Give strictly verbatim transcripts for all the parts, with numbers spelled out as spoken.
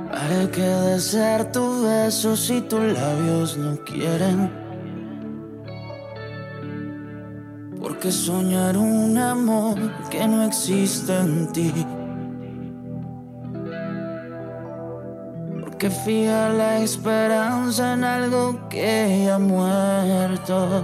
¿Para qué desear tu beso si tus labios no quieren? ¿Por qué soñar un amor que no existe en ti? ¿Por qué fijar la esperanza en algo que ya ha muerto?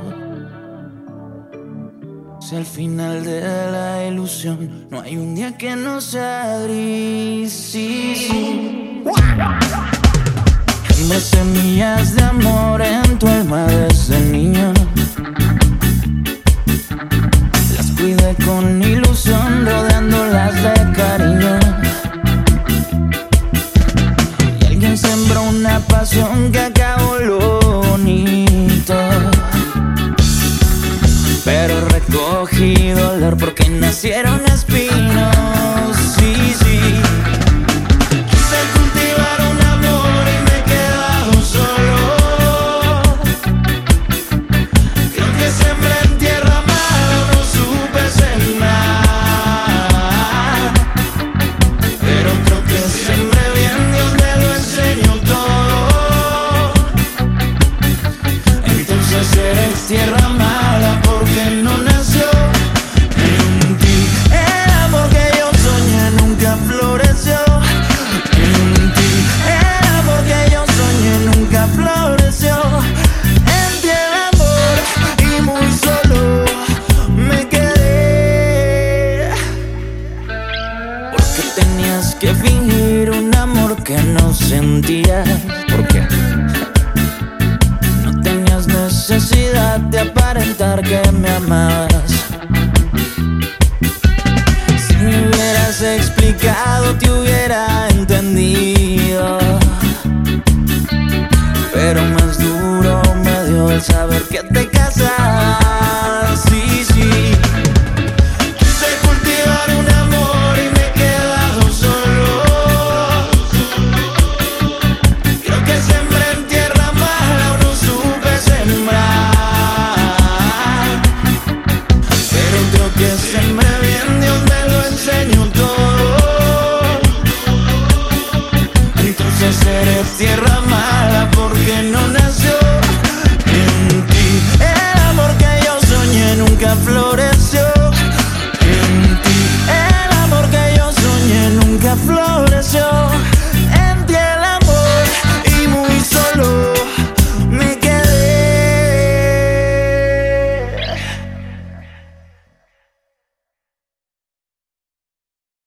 Si al final de la ilusión no hay un día que no sea gris, sí, sí. Sembré semillas de amor en tu alma desde niño. Las cuidé con ilusión, rodeándolas de cariño. Y alguien sembró una pasión que acabó lo bonito. Pero recogí dolor porque nacieron espinos, sí, sí. Quise cultivar un amor y me he quedado solo. Creo que sembré en tierra mala, no supe sembrar. Pero creo que sembré bien, Dios me lo enseñó todo. Entonces eres tierra mala porque no nació en ti. El amor que yo soñé nunca floreció en ti. El amor que yo soñé nunca floreció en ti. El amor y muy solo me quedé. Porque tenías que fingir un amor que no sentías. ¿Por qué? Necesidad de aparentar que me amabas.